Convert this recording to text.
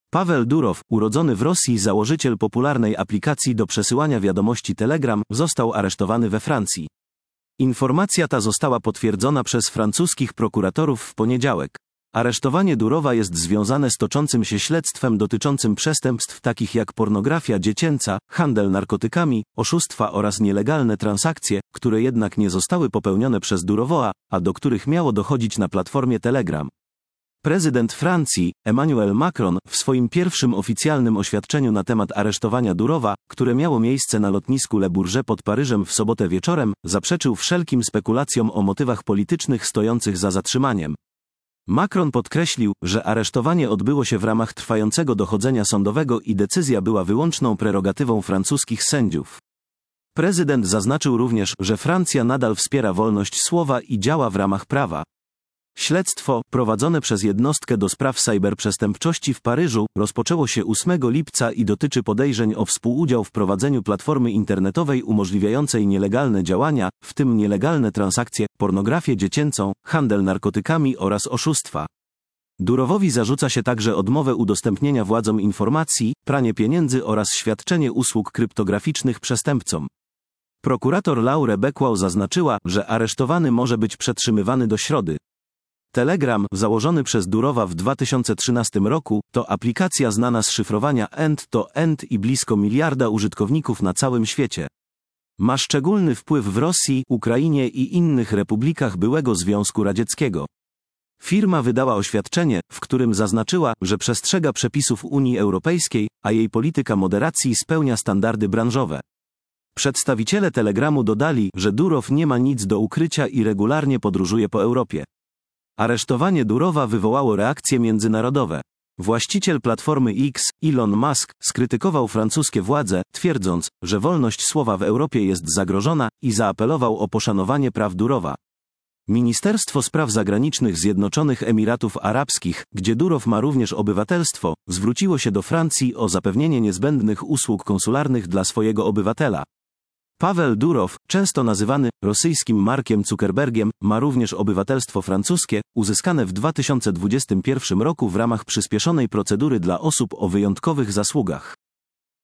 Paweł Durow, urodzony w Rosji założyciel popularnej aplikacji do przesyłania wiadomości Telegram, został aresztowany we Francji. Informacja ta została potwierdzona przez francuskich prokuratorów w poniedziałek. Aresztowanie Durowa jest związane z toczącym się śledztwem dotyczącym przestępstw takich jak pornografia dziecięca, handel narkotykami, oszustwa oraz nielegalne transakcje, które jednak nie zostały popełnione przez Durowa, a do których miało dochodzić na platformie Telegram. Prezydent Francji, Emmanuel Macron, w swoim pierwszym oficjalnym oświadczeniu na temat aresztowania Durowa, które miało miejsce na lotnisku Le Bourget pod Paryżem w sobotę wieczorem, zaprzeczył wszelkim spekulacjom o motywach politycznych stojących za zatrzymaniem. Macron podkreślił, że aresztowanie odbyło się w ramach trwającego dochodzenia sądowego i decyzja była wyłączną prerogatywą francuskich sędziów. Prezydent zaznaczył również, że Francja nadal wspiera wolność słowa i działa w ramach prawa. Śledztwo, prowadzone przez jednostkę do spraw cyberprzestępczości w Paryżu, rozpoczęło się 8 lipca i dotyczy podejrzeń o współudział w prowadzeniu platformy internetowej umożliwiającej nielegalne działania, w tym nielegalne transakcje, pornografię dziecięcą, handel narkotykami oraz oszustwa. Durowowi zarzuca się także odmowę udostępnienia władzom informacji, pranie pieniędzy oraz świadczenie usług kryptograficznych przestępcom. Prokurator Laure Becquau zaznaczyła, że aresztowany może być przetrzymywany do środy. Telegram, założony przez Durowa w 2013 roku, to aplikacja znana z szyfrowania end-to-end i blisko miliarda użytkowników na całym świecie. Ma szczególny wpływ w Rosji, Ukrainie i innych republikach byłego Związku Radzieckiego. Firma wydała oświadczenie, w którym zaznaczyła, że przestrzega przepisów Unii Europejskiej, a jej polityka moderacji spełnia standardy branżowe. Przedstawiciele Telegramu dodali, że Durow nie ma nic do ukrycia i regularnie podróżuje po Europie. Aresztowanie Durowa wywołało reakcje międzynarodowe. Właściciel platformy X, Elon Musk, skrytykował francuskie władze, twierdząc, że wolność słowa w Europie jest zagrożona i zaapelował o poszanowanie praw Durowa. Ministerstwo Spraw Zagranicznych Zjednoczonych Emiratów Arabskich, gdzie Durow ma również obywatelstwo, zwróciło się do Francji o zapewnienie niezbędnych usług konsularnych dla swojego obywatela. Paweł Durow, często nazywany rosyjskim Markiem Zuckerbergiem, ma również obywatelstwo francuskie, uzyskane w 2021 roku w ramach przyspieszonej procedury dla osób o wyjątkowych zasługach.